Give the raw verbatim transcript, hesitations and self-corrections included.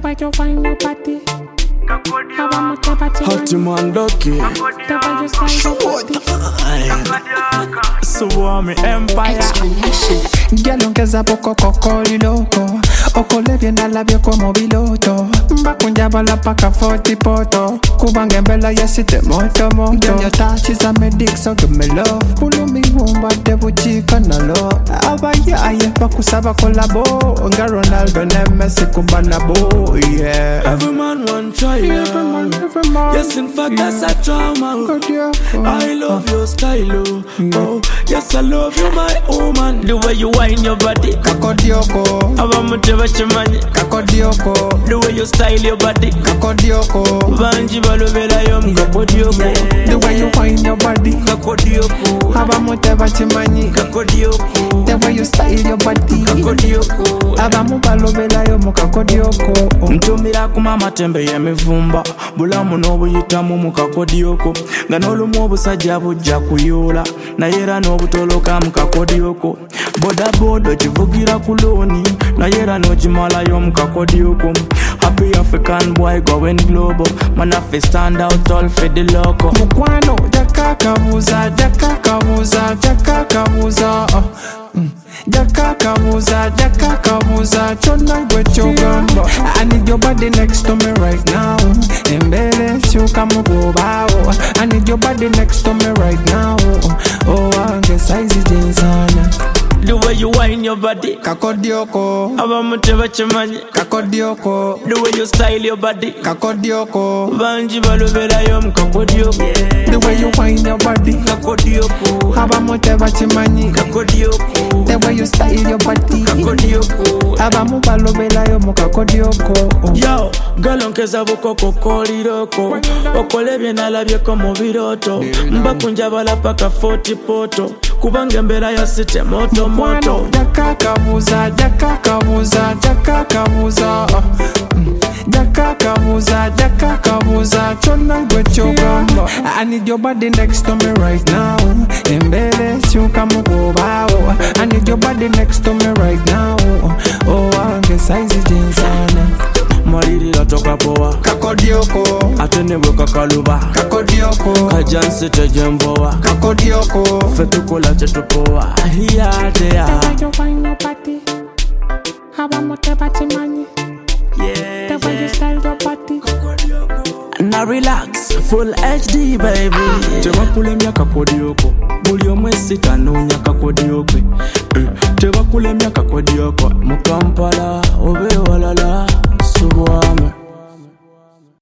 way you find your body. Hot man lucky. Swami Empire. Girl ongeza poco cocoli loco. Okole viene labio como piloto. Bakunja bala paka forty poto. Kubange mbela yesite moto moto. Girl your touch is a medic so give me love. Pulo mi wumba debu chika na lo. Abaya aye bakusaba kolabo. Nga Ronaldo ne Messi kubana bo. Yeah. Every man want try. Every man, every man. Yes, in fact, yeah. that's a trauma. God, yeah. I love your style, oh. Yeah. Oh, yes, I love you, my woman. The way you wind your body. Kakodioko. Abamuteba chimanye. Kakodioko. The way you style your body. Kakodioko. Banji balobela yo kakodioko. The way you wind your body. Kakodioko. Abamuteba chimanyi. Kakodioko. The way you style your body. Kakodioko. Abamu balobela yo kakodioko. Ntumira kumama tembe yemivumba. Bulamu n'obuyitamu mu kakodioko. Nga n'olumu obusajja bujja kuyoola. Naye era n'obutoloka mu kakodioko. Boda boda kivugira ku looni. Naye era n'ogimalayo mu kakodioko. Happy African boy going global. Man have to stand out all for the loco. Mukwano jakakabuza jakakabuza jakakabuza. Jakakabuza, jakakabuza, chona gwe chogamba. I need your body next to me right now. Embele shuka mugobao. I need your body next to me right now. Oh, ange size jinsana. The way you wind your body. Kakodioko. Abamuteba chimanye. Kakodioko. The way you style your body. Kakodioko. Banji balobela yo mu kakodioko. The way you wind your body. Kakodioko. Abamuteba chimanyi. Kakodioko. The way you style your body. Kakodioko. Abamu balobela yo mu kakodioko. Yo, girl onkeza bukoko koliroko. Okole bye nalabyeko mu biroto. Mbakunja bala paka forty poto. Kubanga mbera ya site moto moto. Jakakabuza, jakakabuza, jakakabuza. Jakakabuza, jakakabuza, chona gwe chogamba. I need your body next to me right now. Embele shuka mugobao. I need your body next to me right now. Oh, ange size jinsana. Malirira toka poa. Kakodioko. Atenebwe kakaluba. Kakodioko. Kajansi tejembowa. Kakodioko. Fetukola chetupoa. Hiya dea. The way you find your body. Abamuteba chimanyi. Yeah. The way you style your body. Na relax, full H D baby. Tebakulemya kakodioko. Buli omwe sitanoonya kakodioko. Tebakulemya kakodioko. Mu Kampala obe walala.